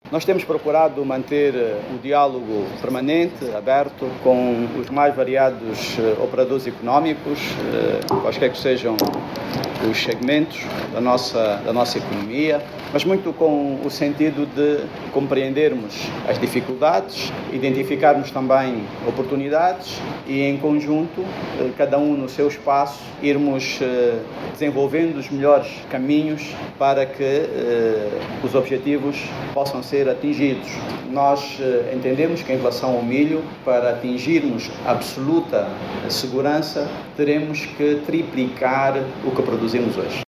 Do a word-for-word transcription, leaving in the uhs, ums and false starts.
Nós temos procurado manter o diálogo permanente, aberto, com os mais variados operadores económicos, quaisquer que sejam os segmentos da nossa, da nossa economia, mas muito com o sentido de compreendermos as dificuldades, identificarmos também oportunidades e, em conjunto, cada um no seu espaço, irmos desenvolvendo os melhores caminhos para que os objetivos possam ser atingidos. Nós entendemos que, em relação ao milho, para atingirmos absoluta segurança, teremos que triplicar o que produzimos hoje.